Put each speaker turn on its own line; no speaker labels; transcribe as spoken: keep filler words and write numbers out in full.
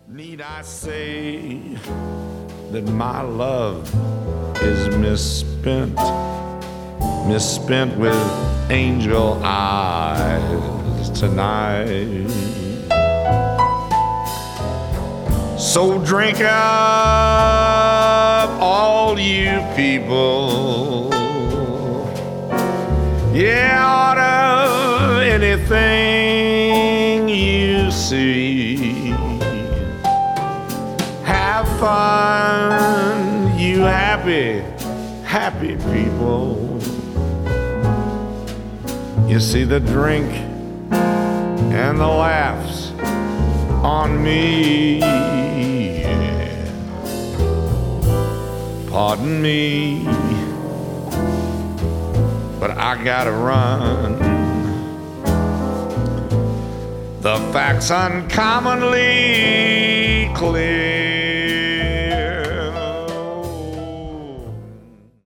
Need I say that my love is misspent, misspent with angel eyes tonight? So drink up, all you people, yeah, out of anything you see. Have fun, you happy, happy people. You see the drink and the laughs on me. Yeah. Pardon me, but I gotta run. The facts uncommonly clear.